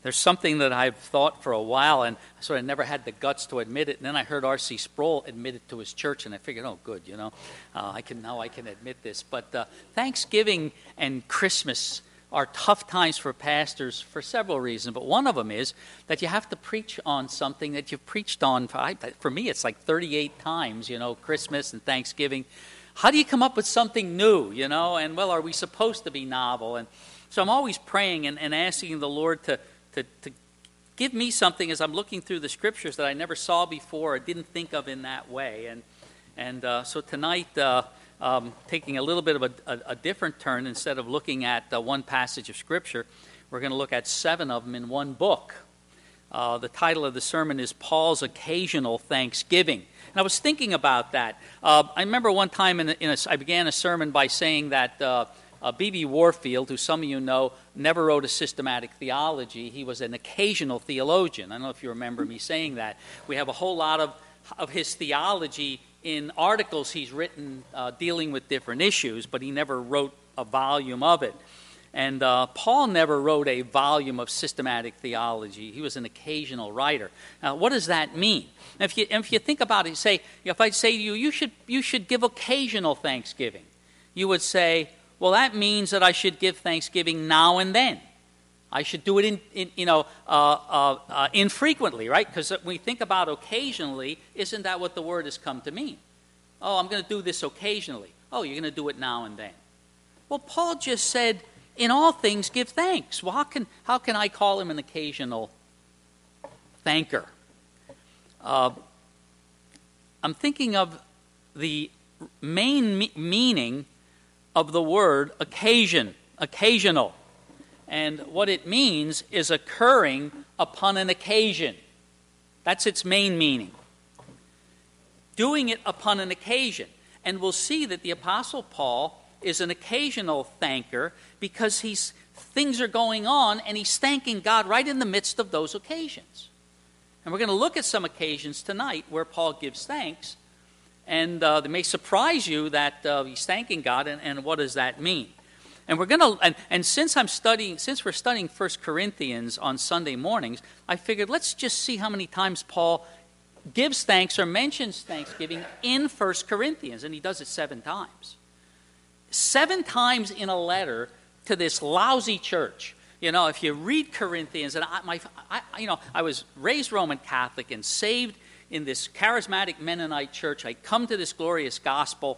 There's something that I've thought for a while, and I sort of never had the guts to admit it. And then I heard R.C. Sproul admit it to his church, and I figured, oh, good, I can admit this. But Thanksgiving and Christmas are tough times for pastors for several reasons. But one of them is that you have to preach on something that you've preached on. For me, it's like 38 times, Christmas and Thanksgiving. How do you come up with something new, And, well, are we supposed to be novel? And so I'm always praying and asking the Lord to give me something as I'm looking through the Scriptures that I never saw before or didn't think of in that way. And so tonight, taking a little bit of a different turn, instead of looking at one passage of Scripture, we're going to look at 7 of them in one book. The title of the sermon is Paul's Occasional Thanksgiving. And I was thinking about that. I remember one time I began a sermon by saying that B.B. Warfield, who some of you know, never wrote a systematic theology. He was an occasional theologian. I don't know if you remember me saying that. We have a whole lot of his theology in articles he's written dealing with different issues, but he never wrote a volume of it. And Paul never wrote a volume of systematic theology. He was an occasional writer. Now, what does that mean? If you think about it, if I say to you, you should give occasional thanksgiving, you would say, well, that means that I should give thanksgiving now and then. I should do it infrequently, right? Because when we think about occasionally, isn't that what the word has come to mean? Oh, I'm going to do this occasionally. Oh, you're going to do it now and then. Well, Paul just said, in all things give thanks. Well, how can I call him an occasional thanker? I'm thinking of the main meaning of the word occasional. And what it means is occurring upon an occasion. That's its main meaning. Doing it upon an occasion. And we'll see that the Apostle Paul is an occasional thanker because things are going on and he's thanking God right in the midst of those occasions. And we're going to look at some occasions tonight where Paul gives thanks. And they may surprise you that he's thanking God, and what does that mean? And we're going to, and since we're studying 1 Corinthians on Sunday mornings, I figured let's just see how many times Paul gives thanks or mentions thanksgiving in 1 Corinthians, and he does it 7 times. 7 times in a letter to this lousy church. If you read Corinthians, and I was raised Roman Catholic and saved in this charismatic Mennonite church. I come to this glorious gospel,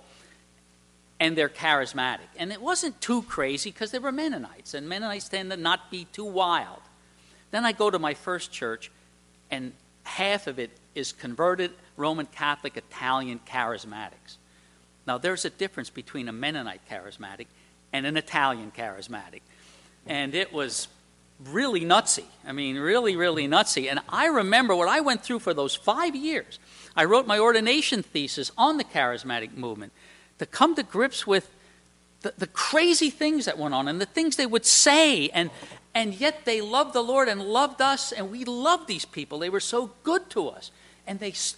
and they're charismatic. And it wasn't too crazy because they were Mennonites, and Mennonites tend to not be too wild. Then I go to my first church, and half of it is converted Roman Catholic Italian charismatics. Now, there's a difference between a Mennonite charismatic and an Italian charismatic. And it was really nutsy. I mean, really, really nutsy. And I remember what I went through for those 5 years. I wrote my ordination thesis on the charismatic movement to come to grips with the crazy things that went on and the things they would say. And yet they loved the Lord and loved us, and we loved these people. They were so good to us. And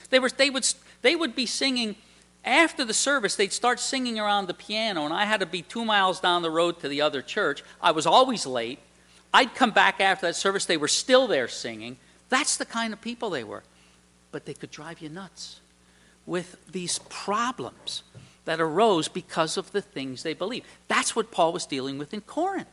they would be singing. After the service, they'd start singing around the piano, and I had to be 2 miles down the road to the other church. I was always late. I'd come back after that service. They were still there singing. That's the kind of people they were. But they could drive you nuts with these problems that arose because of the things they believed. That's what Paul was dealing with in Corinth.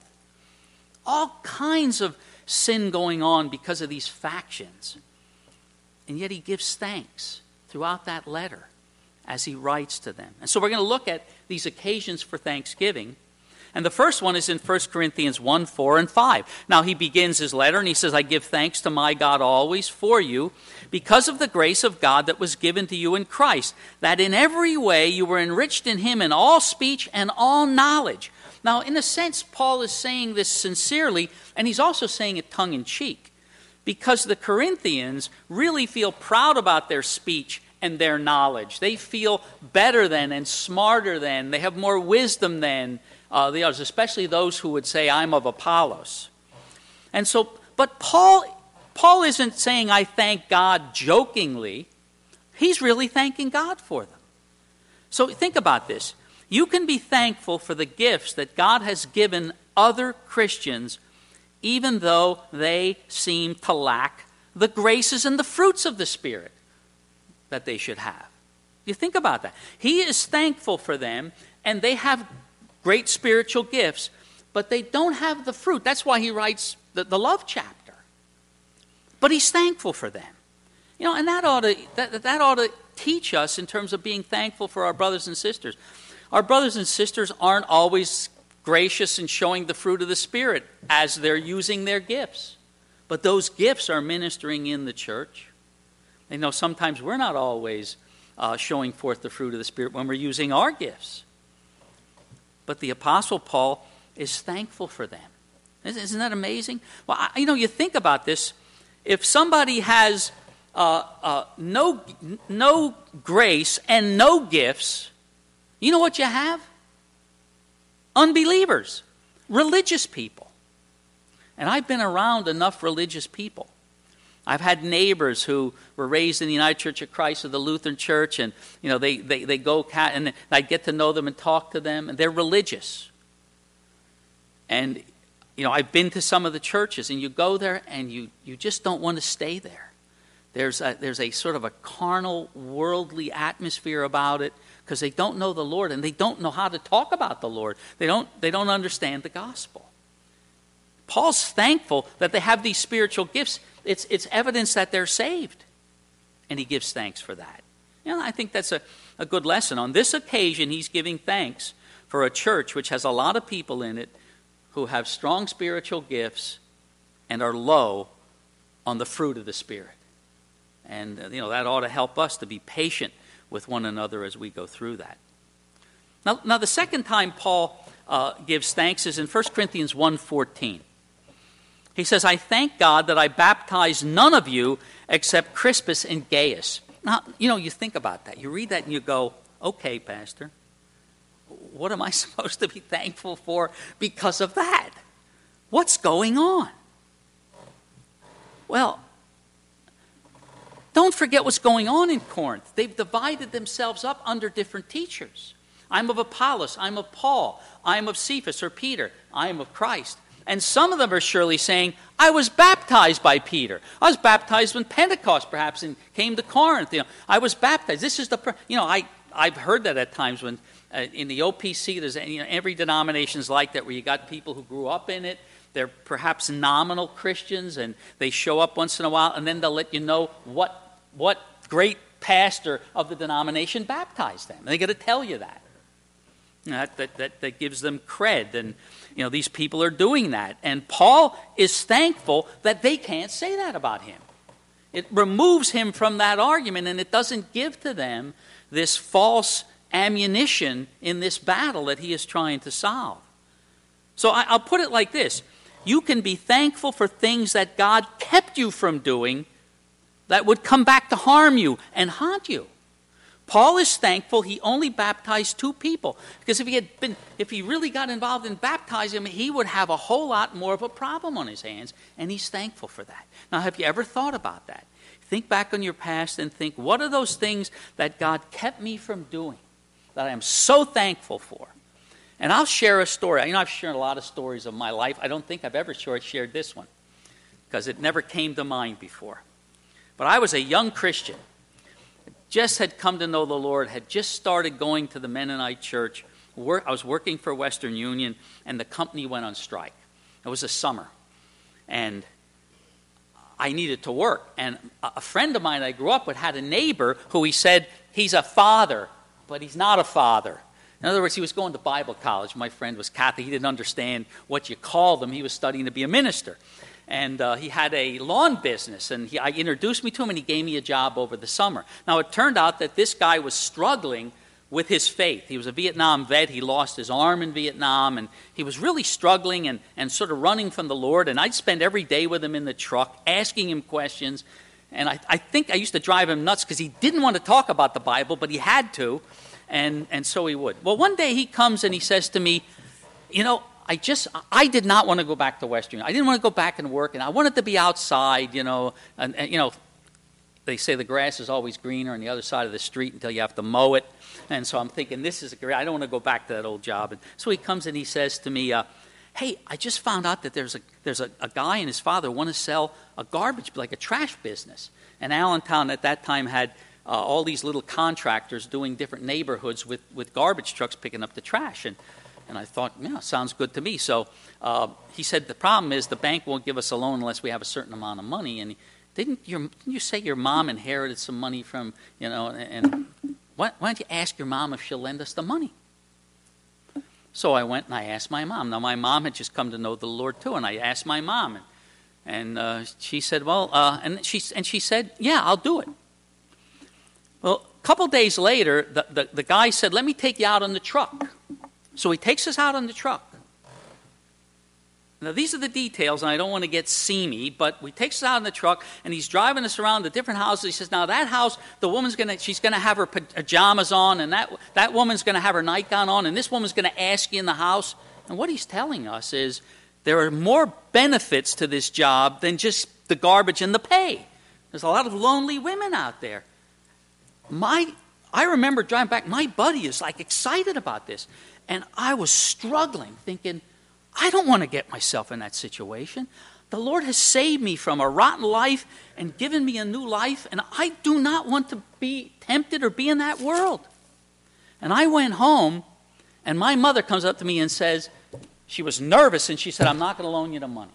All kinds of sin going on because of these factions. And yet he gives thanks throughout that letter as he writes to them. And so we're going to look at these occasions for thanksgiving. And the first one is in 1 Corinthians 1, 4, and 5. Now he begins his letter and he says, I give thanks to my God always for you because of the grace of God that was given to you in Christ, that in every way you were enriched in him in all speech and all knowledge. Now, in a sense, Paul is saying this sincerely, and he's also saying it tongue-in-cheek, because the Corinthians really feel proud about their speech and their knowledge. They feel better than and smarter than. They have more wisdom than the others, especially those who would say, I'm of Apollos. And so, but Paul isn't saying, I thank God jokingly. He's really thanking God for them. So think about this. You can be thankful for the gifts that God has given other Christians even though they seem to lack the graces and the fruits of the Spirit that they should have. You think about that. He is thankful for them, and they have great spiritual gifts, but they don't have the fruit. That's why he writes the love chapter. But he's thankful for them. And that ought to teach us in terms of being thankful for our brothers and sisters. Our brothers and sisters aren't always gracious in showing the fruit of the Spirit as they're using their gifts. But those gifts are ministering in the church. Sometimes we're not always showing forth the fruit of the Spirit when we're using our gifts. But the Apostle Paul is thankful for them. Isn't that amazing? Well, you think about this. If somebody has no grace and no gifts, you know what you have? Unbelievers, religious people. And I've been around enough religious people. I've had neighbors who were raised in the United Church of Christ or the Lutheran Church, and they go, and I get to know them and talk to them, and they're religious. And I've been to some of the churches, and you go there, and you just don't want to stay there. There's a sort of a carnal, worldly atmosphere about it because they don't know the Lord, and they don't know how to talk about the Lord. They don't understand the gospel. Paul's thankful that they have these spiritual gifts. It's evidence that they're saved, and he gives thanks for that. I think that's a good lesson. On this occasion, he's giving thanks for a church which has a lot of people in it who have strong spiritual gifts and are low on the fruit of the Spirit. And that ought to help us to be patient with one another as we go through that. Now the second time Paul gives thanks is in 1 Corinthians 1:14. He says, I thank God that I baptized none of you except Crispus and Gaius. Now, you think about that. You read that and you go, okay, Pastor, what am I supposed to be thankful for because of that? What's going on? Well, don't forget what's going on in Corinth. They've divided themselves up under different teachers. I'm of Apollos, I'm of Paul, I'm of Cephas or Peter, I am of Christ. And some of them are surely saying, I was baptized by Peter. I was baptized when Pentecost perhaps and came to Corinth. I was baptized. This is I've heard that at times when in the OPC, there's every denomination's like that where you got people who grew up in it. They're perhaps nominal Christians and they show up once in a while and then they'll let you know what great pastor of the denomination baptized them. And they got to tell you that. That gives them cred, and these people are doing that. And Paul is thankful that they can't say that about him. It removes him from that argument, and it doesn't give to them this false ammunition in this battle that he is trying to solve. So I'll put it like this. You can be thankful for things that God kept you from doing that would come back to harm you and haunt you. Paul is thankful he only baptized 2 people, because if he really got involved in baptizing them, he would have a whole lot more of a problem on his hands, and he's thankful for that. Now, have you ever thought about that? Think back on your past and think, what are those things that God kept me from doing that I am so thankful for? And I'll share a story. I've shared a lot of stories of my life. I don't think I've ever shared this one, because it never came to mind before. But I was a young Christian. Just had come to know the Lord, had just started going to the Mennonite church. I was working for Western Union, and the company went on strike. It was a summer, and I needed to work. And a friend of mine I grew up with had a neighbor who he said, he's a father, but he's not a father. In other words, he was going to Bible college. My friend was Catholic. He didn't understand what you called him. He was studying to be a minister. And he had a lawn business, and I introduced me to him, and he gave me a job over the summer. Now, it turned out that this guy was struggling with his faith. He was a Vietnam vet. He lost his arm in Vietnam, and he was really struggling and sort of running from the Lord. And I'd spend every day with him in the truck, asking him questions. And I think I used to drive him nuts because he didn't want to talk about the Bible, but he had to, and so he would. Well, one day he comes and he says to me, I did not want to go back to Western. I didn't want to go back and work, and I wanted to be outside, and they say the grass is always greener on the other side of the street until you have to mow it. And so I'm thinking, this is great. I don't want to go back to that old job. And so he comes and he says to me, hey, I just found out that there's a guy and his father want to sell a garbage, like a trash business. And Allentown at that time had all these little contractors doing different neighborhoods with garbage trucks picking up the trash. And I thought, yeah, sounds good to me. So he said, the problem is the bank won't give us a loan unless we have a certain amount of money. And didn't you say your mom inherited some money from, and why don't you ask your mom if she'll lend us the money? So I went and I asked my mom. Now, my mom had just come to know the Lord too, and I asked my mom. And she said, well, and she said, yeah, I'll do it. Well, a couple days later, the guy said, let me take you out on the truck. So he takes us out on the truck. Now, these are the details, and I don't want to get seamy, but he takes us out in the truck, and he's driving us around the different houses. He says, now, that house, the woman's she's going to have her pajamas on, and that woman's going to have her nightgown on, and this woman's going to ask you in the house. And what he's telling us is there are more benefits to this job than just the garbage and the pay. There's a lot of lonely women out there. I remember driving back, my buddy is like excited about this. And I was struggling, thinking, I don't want to get myself in that situation. The Lord has saved me from a rotten life and given me a new life, and I do not want to be tempted or be in that world. And I went home, and my mother comes up to me and says, she was nervous, and she said, I'm not going to loan you the money.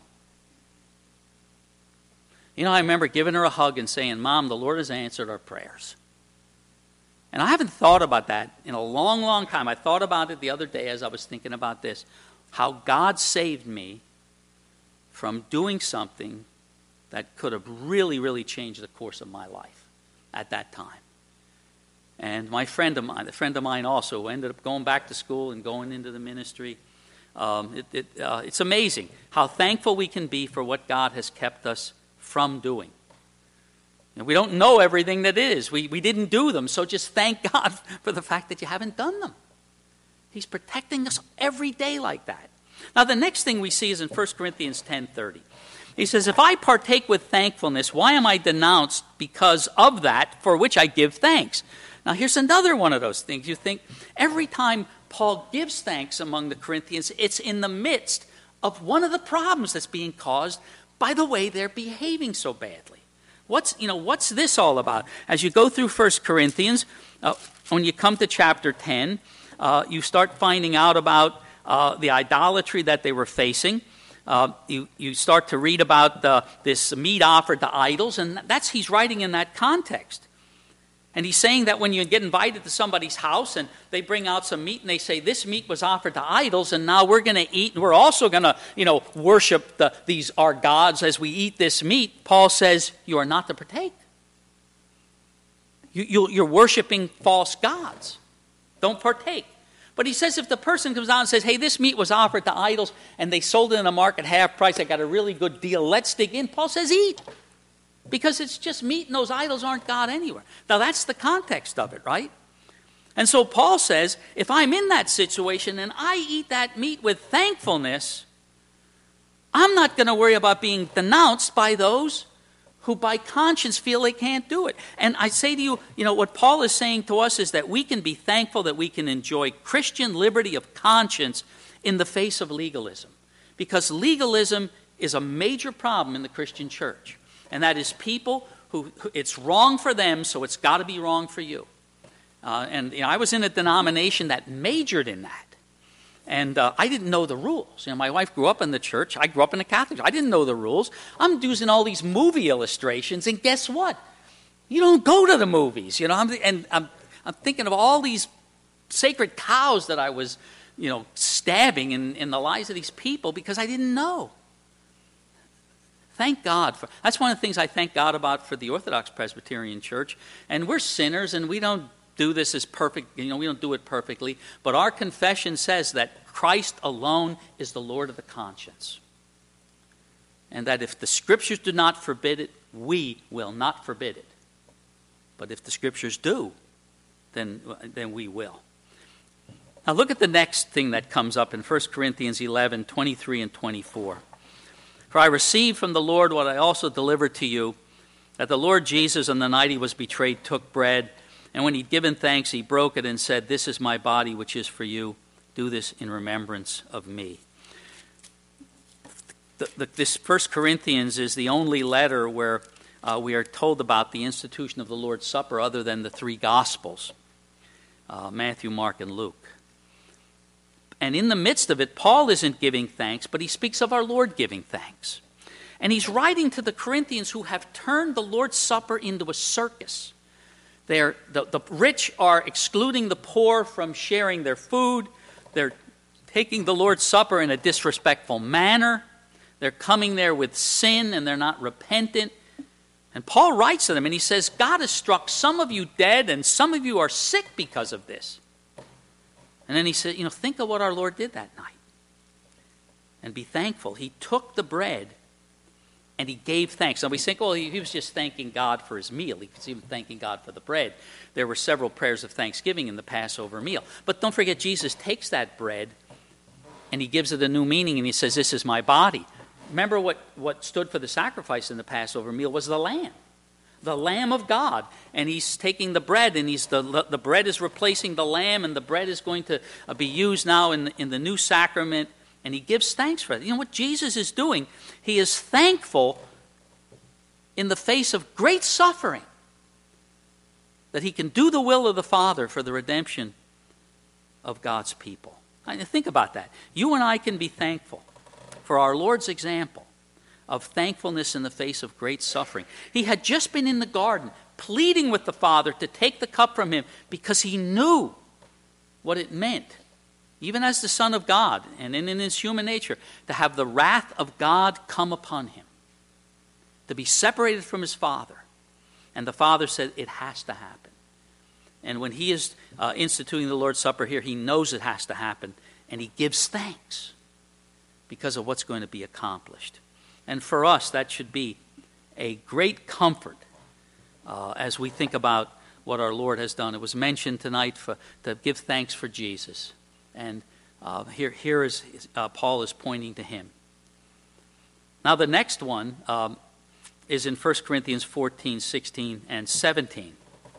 I remember giving her a hug and saying, Mom, the Lord has answered our prayers. And I haven't thought about that in a long, long time. I thought about it the other day as I was thinking about this, how God saved me from doing something that could have really, really changed the course of my life at that time. And a friend of mine also, who ended up going back to school and going into the ministry, it's amazing how thankful we can be for what God has kept us from doing. And we don't know everything that is. We didn't do them, so just thank God for the fact that you haven't done them. He's protecting us every day like that. Now, the next thing we see is in 1 Corinthians 10:30. He says, if I partake with thankfulness, why am I denounced because of that for which I give thanks? Now, here's another one of those things. You think every time Paul gives thanks among the Corinthians, it's in the midst of one of the problems that's being caused by the way they're behaving so badly. What's this all about? As you go through 1 Corinthians, when you come to chapter 10, you start finding out about the idolatry that they were facing. You start to read about this meat offered to idols, and he's writing in that context. And he's saying that when you get invited to somebody's house and they bring out some meat and they say, this meat was offered to idols and now we're going to eat and we're also going to, worship these our gods as we eat this meat, Paul says, you are not to partake. You're worshiping false gods. Don't partake. But he says if the person comes out and says, hey, this meat was offered to idols and they sold it in the market half price, I got a really good deal, let's dig in. Paul says, eat. Because it's just meat and those idols aren't God anywhere. Now that's the context of it, right? And so Paul says, if I'm in that situation and I eat that meat with thankfulness, I'm not going to worry about being denounced by those who by conscience feel they can't do it. And I say to you, what Paul is saying to us is that we can be thankful that we can enjoy Christian liberty of conscience in the face of legalism. Because legalism is a major problem in the Christian church. And that is people who it's wrong for them, so it's got to be wrong for you. I was in a denomination that majored in that. And I didn't know the rules. My wife grew up in the church. I grew up in the Catholic church. I didn't know the rules. I'm using all these movie illustrations, and guess what? You don't go to the movies. I'm thinking of all these sacred cows that I was, stabbing in the lives of these people because I didn't know. Thank God. That's one of the things I thank God about for the Orthodox Presbyterian Church. And we're sinners, and we don't do this as perfect. We don't do it perfectly. But our confession says that Christ alone is the Lord of the conscience. And that if the Scriptures do not forbid it, we will not forbid it. But if the Scriptures do, then we will. Now look at the next thing that comes up in 1 Corinthians 11, 23 and 24. For I received from the Lord what I also delivered to you, that the Lord Jesus, on the night he was betrayed, took bread, and when he'd given thanks, he broke it and said, this is my body, which is for you. Do this in remembrance of me. This 1 Corinthians is the only letter where we are told about the institution of the Lord's Supper other than the three Gospels, Matthew, Mark, and Luke. And in the midst of it, Paul isn't giving thanks, but he speaks of our Lord giving thanks. And he's writing to the Corinthians who have turned the Lord's Supper into a circus. The rich are excluding the poor from sharing their food. They're taking the Lord's Supper in a disrespectful manner. They're coming there with sin and they're not repentant. And Paul writes to them and he says, God has struck some of you dead and some of you are sick because of this. And then he said, think of what our Lord did that night. And be thankful. He took the bread and he gave thanks. Now we think, he was just thanking God for his meal. He was even thanking God for the bread. There were several prayers of thanksgiving in the Passover meal. But don't forget, Jesus takes that bread and he gives it a new meaning and he says, this is my body. Remember what stood for the sacrifice in the Passover meal was the Lamb of God. And he's taking the bread and the bread is replacing the lamb and the bread is going to be used now in the new sacrament. And he gives thanks for it. You know what Jesus is doing? He is thankful in the face of great suffering that he can do the will of the Father for the redemption of God's people. I mean, think about that. You and I can be thankful for our Lord's example of thankfulness in the face of great suffering. He had just been in the garden pleading with the Father to take the cup from him because he knew what it meant, even as the Son of God and in his human nature, to have the wrath of God come upon him, to be separated from his Father. And the Father said, it has to happen. And when he is instituting the Lord's Supper here, he knows it has to happen, and he gives thanks because of what's going to be accomplished. And for us, that should be a great comfort as we think about what our Lord has done. It was mentioned tonight to give thanks for Jesus. And here is Paul is pointing to him. Now the next one is in 1 Corinthians 14, 16, and 17.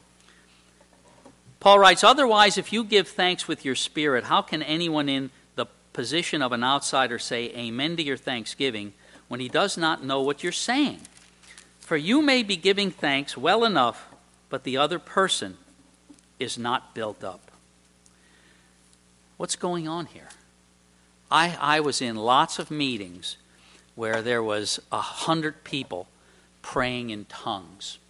Paul writes, otherwise, if you give thanks with your spirit, how can anyone in the position of an outsider say amen to your thanksgiving when he does not know what you're saying? For you may be giving thanks well enough, but the other person is not built up. What's going on here? I was in lots of meetings where there was 100 people praying in tongues.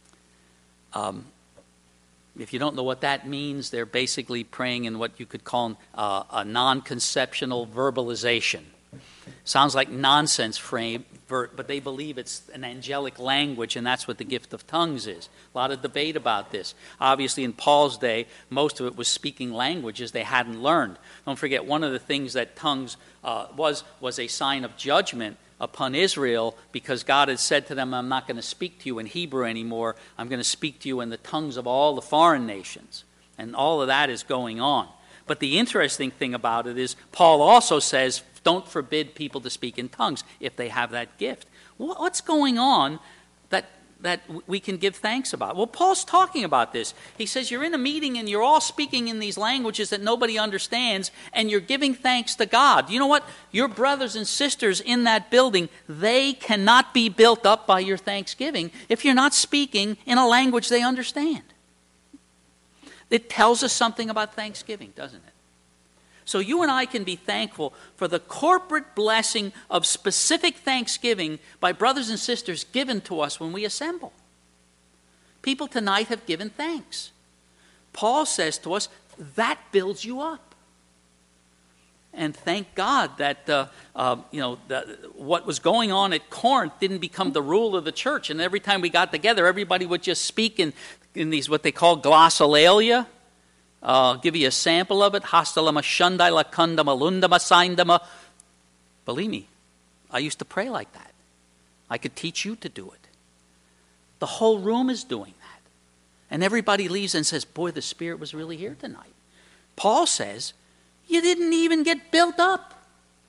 If you don't know what that means, they're basically praying in what you could call a non-conceptual verbalization. Sounds like nonsense frame, but they believe it's an angelic language, and that's what the gift of tongues is. A lot of debate about this. Obviously, in Paul's day, most of it was speaking languages they hadn't learned. Don't forget, one of the things that tongues was a sign of judgment upon Israel, because God had said to them, I'm not going to speak to you in Hebrew anymore. I'm going to speak to you in the tongues of all the foreign nations. And all of that is going on. But the interesting thing about it is Paul also says, don't forbid people to speak in tongues if they have that gift. What's going on that we can give thanks about? Well, Paul's talking about this. He says you're in a meeting and you're all speaking in these languages that nobody understands, and you're giving thanks to God. You know what? Your brothers and sisters in that building, they cannot be built up by your thanksgiving if you're not speaking in a language they understand. It tells us something about thanksgiving, doesn't it? So you and I can be thankful for the corporate blessing of specific thanksgiving by brothers and sisters given to us when we assemble. People tonight have given thanks. Paul says to us, that builds you up. And thank God that what was going on at Corinth didn't become the rule of the church. And every time we got together, everybody would just speak in these what they call glossolalia. I'll give you a sample of it. Hastalama shandai lakundama lundama saindama. Believe me, I used to pray like that. I could teach you to do it. The whole room is doing that. And everybody leaves and says, boy, the Spirit was really here tonight. Paul says, you didn't even get built up.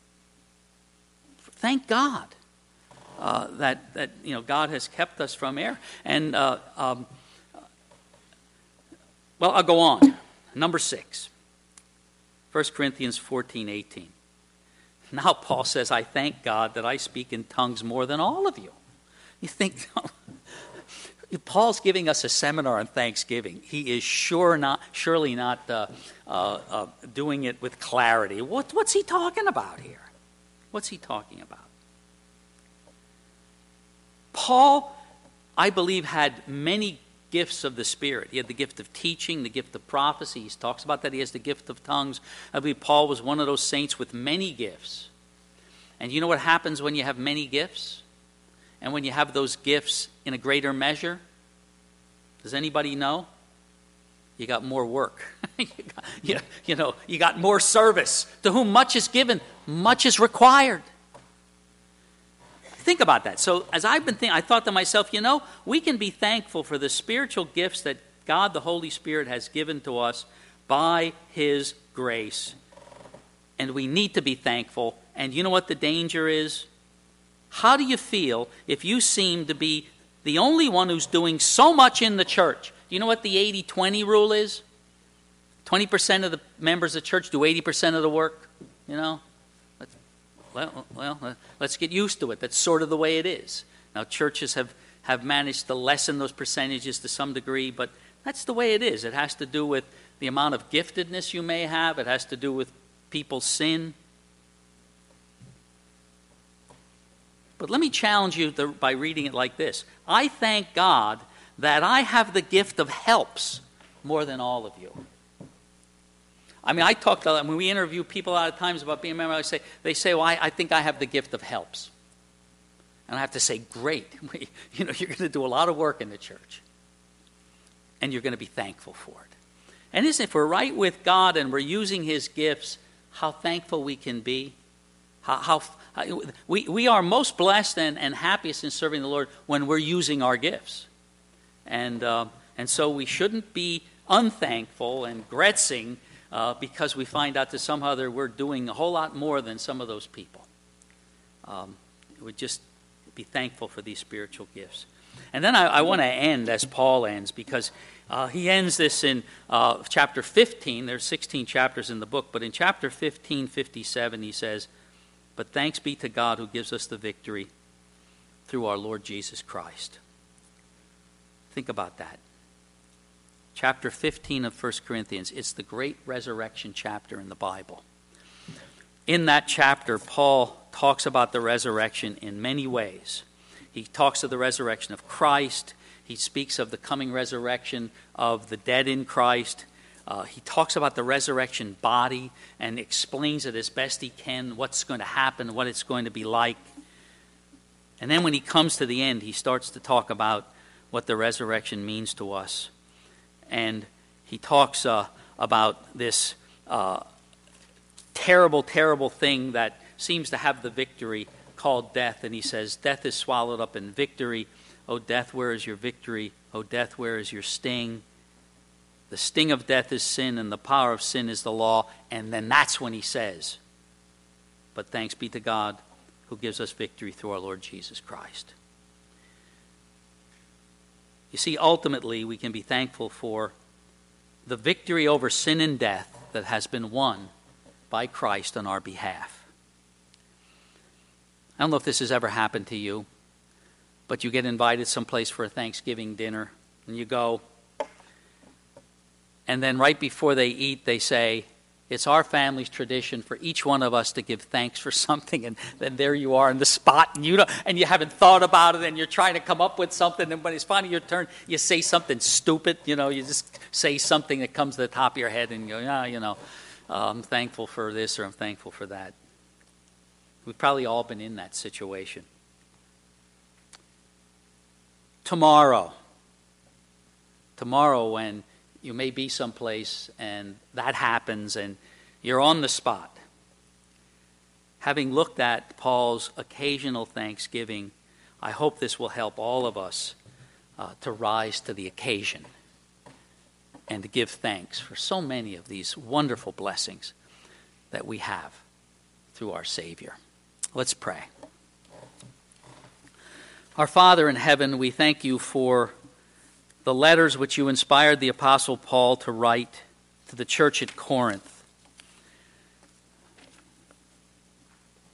Thank God that God has kept us from error. And, well, I'll go on. Number 6, 1 Corinthians 14:18. Now Paul says, I thank God that I speak in tongues more than all of you. You think, Paul's giving us a seminar on Thanksgiving. He is surely not doing it with clarity. What's he talking about here? What's he talking about? Paul, I believe, had many gifts of the Spirit. He had the gift of teaching, the gift of prophecy. He talks about that he has the gift of tongues. I believe Paul was one of those saints with many gifts. And you know what happens when you have many gifts? And when you have those gifts in a greater measure? Does anybody know? You got more work. you got more service. To whom much is given, much is required. Think about that. So as I've been thinking, I thought to myself, we can be thankful for the spiritual gifts that God, the Holy Spirit, has given to us by His grace. And we need to be thankful. And you know what the danger is? How do you feel if you seem to be the only one who's doing so much in the church? Do you know what the 80-20 rule is? 20% of the members of the church do 80% of the work, Well, let's get used to it. That's sort of the way it is. Now, churches have managed to lessen those percentages to some degree, but that's the way it is. It has to do with the amount of giftedness you may have. It has to do with people's sin. But let me challenge you by reading it like this. I thank God that I have the gift of helps more than all of you. I mean, when we interview people a lot of times about being a member, they say, well, I think I have the gift of helps. And I have to say, great. You're going to do a lot of work in the church. And you're going to be thankful for it. And if we're right with God and we're using His gifts, how thankful we can be. We are most blessed and happiest in serving the Lord when we're using our gifts. And so we shouldn't be unthankful and gretzing because we find out that somehow we're doing a whole lot more than some of those people. We just be thankful for these spiritual gifts. And then I want to end as Paul ends, because he ends this in chapter 15. There's 16 chapters in the book, but in chapter 15, 57, he says, "But thanks be to God who gives us the victory through our Lord Jesus Christ." Think about that. Chapter 15 of 1 Corinthians. It's the great resurrection chapter in the Bible. In that chapter, Paul talks about the resurrection in many ways. He talks of the resurrection of Christ. He speaks of the coming resurrection of the dead in Christ. He talks about the resurrection body and explains it as best he can, what's going to happen, what it's going to be like. And then when he comes to the end, he starts to talk about what the resurrection means to us. And he talks about this terrible, terrible thing that seems to have the victory called death. And he says, death is swallowed up in victory. O death, where is your victory? O death, where is your sting? The sting of death is sin, and the power of sin is the law. And then that's when he says, but thanks be to God who gives us victory through our Lord Jesus Christ. You see, ultimately, we can be thankful for the victory over sin and death that has been won by Christ on our behalf. I don't know if this has ever happened to you, but you get invited someplace for a Thanksgiving dinner, and you go, and then right before they eat, they say, it's our family's tradition for each one of us to give thanks for something, and then there you are in the spot, and you haven't thought about it, and you're trying to come up with something, and when it's finally your turn, you say something stupid, you just say something that comes to the top of your head, and you go, I'm thankful for this, or I'm thankful for that. We've probably all been in that situation. Tomorrow, when you may be someplace and that happens and you're on the spot. Having looked at Paul's occasional thanksgiving, I hope this will help all of us to rise to the occasion and to give thanks for so many of these wonderful blessings that we have through our Savior. Let's pray. Our Father in heaven, we thank you for the letters which you inspired the Apostle Paul to write to the church at Corinth.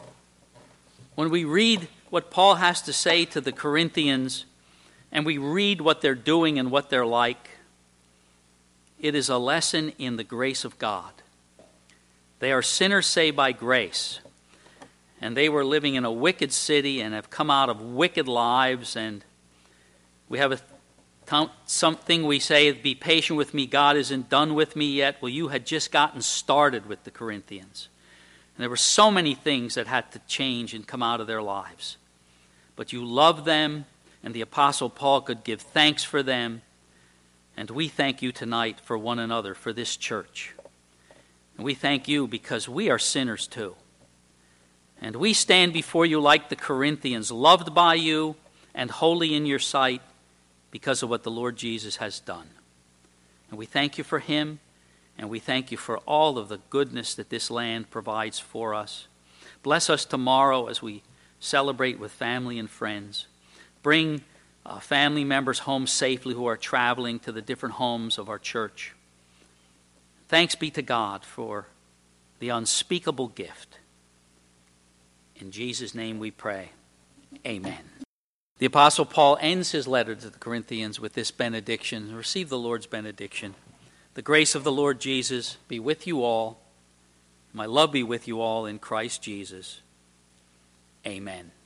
When we read what Paul has to say to the Corinthians, and we read what they're doing and what they're like, it is a lesson in the grace of God. They are sinners saved by grace. And they were living in a wicked city and have come out of wicked lives. And we have something we say, be patient with me, God isn't done with me yet. Well, you had just gotten started with the Corinthians. And there were so many things that had to change and come out of their lives. But you loved them, and the Apostle Paul could give thanks for them. And we thank you tonight for one another, for this church. And we thank you because we are sinners too. And we stand before you like the Corinthians, loved by you and holy in your sight because of what the Lord Jesus has done. And we thank you for him, and we thank you for all of the goodness that this land provides for us. Bless us tomorrow as we celebrate with family and friends. Bring family members home safely who are traveling to the different homes of our church. Thanks be to God for the unspeakable gift. In Jesus' name we pray. Amen. The Apostle Paul ends his letter to the Corinthians with this benediction. Receive the Lord's benediction. The grace of the Lord Jesus be with you all. My love be with you all in Christ Jesus. Amen.